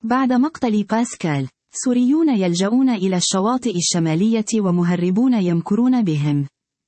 بعد مقتل باسكال، سوريون يلجؤون إلى الشواطئ الشمالية ومهربون يمكرون بهم.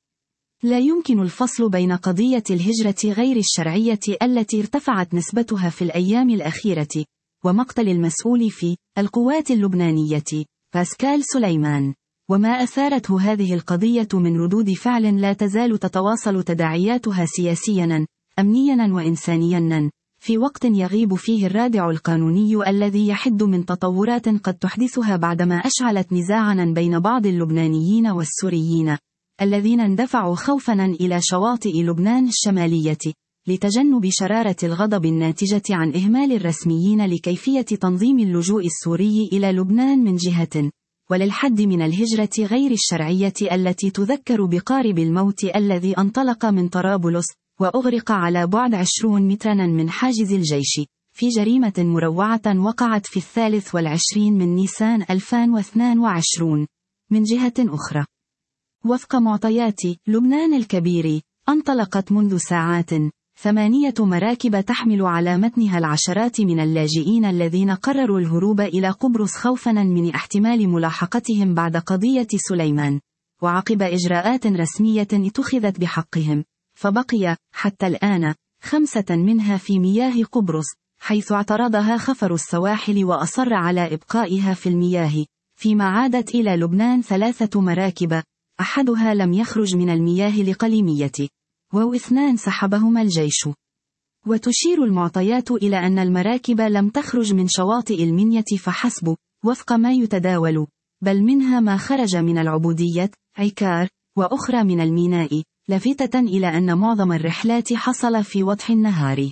لا يمكن الفصل بين قضية الهجرة غير الشرعية التي ارتفعت نسبتها في الأيام الأخيرة، ومقتل المسؤول في القوات اللبنانية باسكال سليمان، وما أثارته هذه القضية من ردود فعل لا تزال تتواصل تداعياتها سياسيا، أمنيا وإنسانيا، في وقت يغيب فيه الرادع القانوني الذي يحد من تطورات قد تحدثها بعدما أشعلت نزاعا بين بعض اللبنانيين والسوريين الذين اندفعوا خوفا إلى شواطئ لبنان الشمالية لتجنب شرارة الغضب الناتجة عن إهمال الرسميين لكيفية تنظيم اللجوء السوري إلى لبنان من جهة، وللحد من الهجرة غير الشرعية التي تذكر بقارب الموت الذي انطلق من طرابلس وأغرق على بعد 20 مترا من حاجز الجيش في جريمة مروعة وقعت في 23 من نيسان 2022. من جهة أخرى، وفق معطيات لبنان الكبير، انطلقت منذ ساعات 8 مراكب تحمل على متنها العشرات من اللاجئين الذين قرروا الهروب إلى قبرص خوفا من احتمال ملاحقتهم بعد قضية سليمان، وعقب إجراءات رسمية اتخذت بحقهم، فبقي حتى الآن 5 منها في مياه قبرص، حيث اعترضها خفر السواحل وأصر على إبقائها في المياه، فيما عادت إلى لبنان 3 مراكب، أحدها لم يخرج من المياه لقليمية، و2 سحبهما الجيش. وتشير المعطيات إلى أن المراكب لم تخرج من شواطئ المنية فحسب، وفق ما يتداول، بل منها ما خرج من العبودية، عكار، وأخرى من الميناء، لافتة إلى أن معظم الرحلات حصل في وضح النهار.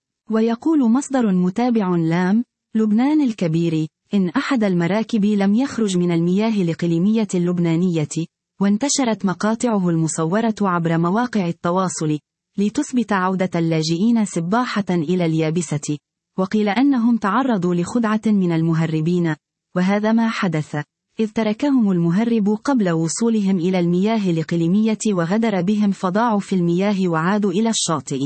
ويقول مصدر متابع لام لبنان الكبير إن أحد المراكب لم يخرج من المياه لقليمية اللبنانية، وانتشرت مقاطعه المصورة عبر مواقع التواصل لتثبت عودة اللاجئين سباحة إلى اليابسة، وقيل أنهم تعرضوا لخدعة من المهربين، وهذا ما حدث، إذ تركهم المهرب قبل وصولهم إلى المياه لقليمية وغدر بهم فضاعوا في المياه وعادوا إلى الشاطئ.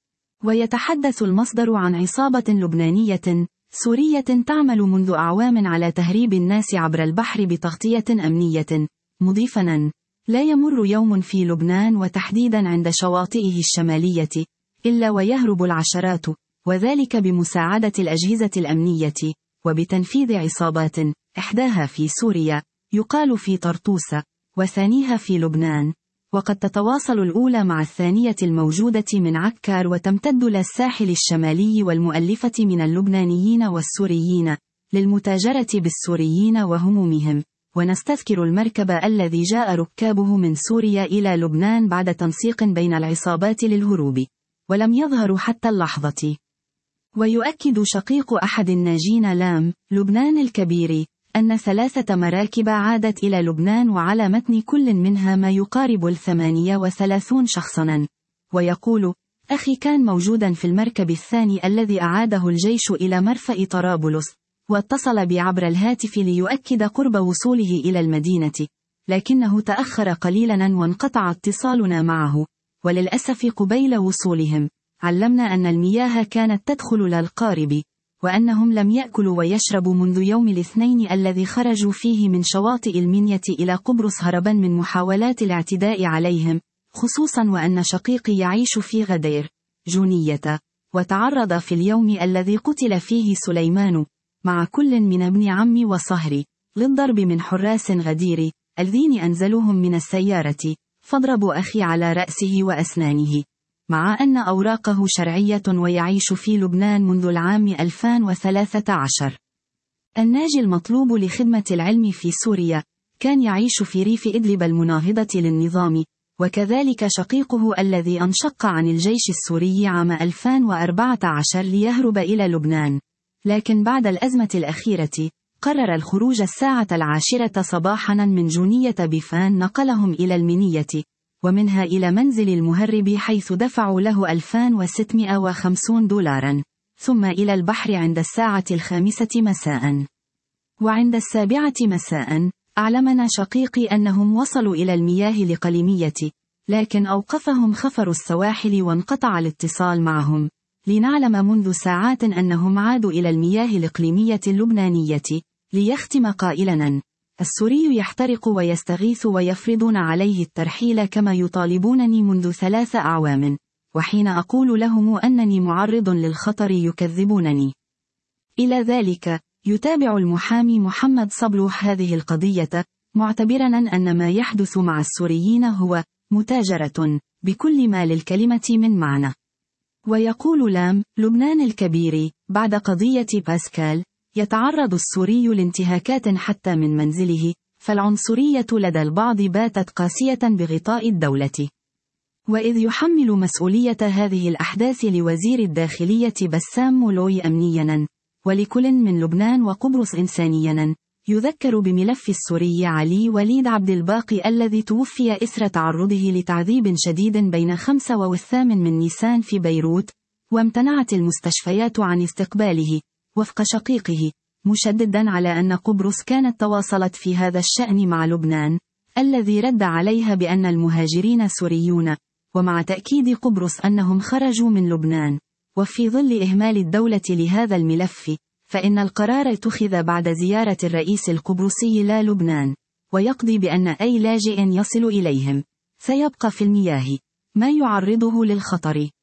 ويتحدث المصدر عن عصابة لبنانية سورية تعمل منذ أعوام على تهريب الناس عبر البحر بتغطية أمنية، مضيفاً: لا يمر يوم في لبنان وتحديداً عند شواطئه الشمالية إلا ويهرب العشرات، وذلك بمساعدة الأجهزة الأمنية، وبتنفيذ عصابات، إحداها في سوريا، يقال في طرطوس، وثانيها في لبنان، وقد تتواصل الأولى مع الثانية الموجودة من عكار وتمتد للساحل الشمالي والمؤلفة من اللبنانيين والسوريين للمتاجرة بالسوريين وهمومهم. ونستذكر المركب الذي جاء ركابه من سوريا إلى لبنان بعد تنسيق بين العصابات للهروب، ولم يظهروا حتى اللحظة. ويؤكد شقيق أحد الناجين لام لبنان الكبير أن 3 مراكب عادت إلى لبنان وعلى متن كل منها ما يقارب 38 شخصا. ويقول: أخي كان موجودا في المركب الثاني الذي أعاده الجيش إلى مرفأ طرابلس، واتصل بي عبر الهاتف ليؤكد قرب وصوله إلى المدينة، لكنه تأخر قليلا وانقطع اتصالنا معه، وللأسف قبيل وصولهم علمنا أن المياه كانت تدخل للقارب، وأنهم لم يأكلوا ويشربوا منذ يوم الاثنين الذي خرجوا فيه من شواطئ المنية إلى قبرص هربا من محاولات الاعتداء عليهم، خصوصا وأن شقيقي يعيش في غدير جونية، وتعرض في اليوم الذي قتل فيه سليمان مع كل من ابن عمي وصهري للضرب من حراس غدير الذين أنزلوهم من السيارة فاضربوا أخي على رأسه وأسنانه، مع أن أوراقه شرعية ويعيش في لبنان منذ العام 2013. الناجي المطلوب لخدمة العلم في سوريا كان يعيش في ريف إدلب المناهضة للنظام، وكذلك شقيقه الذي انشق عن الجيش السوري عام 2014 ليهرب إلى لبنان، لكن بعد الأزمة الأخيرة قرر الخروج 10:10 صباحا من جونية بفان، نقلهم إلى المنية، ومنها إلى منزل المهرب حيث دفعوا له 2650 دولارا، ثم إلى البحر عند 5:00 مساء. وعند 7:00 مساء أعلمنا شقيقي أنهم وصلوا إلى المياه لقليمية، لكن أوقفهم خفر السواحل وانقطع الاتصال معهم، لنعلم منذ ساعات أنهم عادوا إلى المياه الإقليمية اللبنانية، ليختم قائلاً: السوري يحترق ويستغيث ويفرضون عليه الترحيل كما يطالبونني منذ 3 أعوام، وحين أقول لهم أنني معرض للخطر يكذبونني. إلى ذلك، يتابع المحامي محمد صبلوح هذه القضية، معتبراً أن ما يحدث مع السوريين هو متاجرة بكل ما للكلمة من معنى. ويقول لام: لبنان الكبير، بعد قضية باسكال، يتعرض السوري لانتهاكات حتى من منزله، فالعنصرية لدى البعض باتت قاسية بغطاء الدولة. وإذ يحمل مسؤولية هذه الأحداث لوزير الداخلية بسام مولوي أمنياً، ولكل من لبنان وقبرص إنسانياً، يذكر بملف السوري علي وليد عبد الباقي الذي توفي إثر تعرضه لتعذيب شديد بين 5 و8 من نيسان في بيروت، وامتنعت المستشفيات عن استقباله، وفق شقيقه، مشددا على أن قبرص كانت تواصلت في هذا الشأن مع لبنان، الذي رد عليها بأن المهاجرين سوريون، ومع تأكيد قبرص أنهم خرجوا من لبنان. وفي ظل إهمال الدولة لهذا الملف، فإن القرار اتخذ بعد زيارة الرئيس القبرصي لا لبنان، ويقضي بأن أي لاجئ يصل إليهم سيبقى في المياه، ما يعرضه للخطر.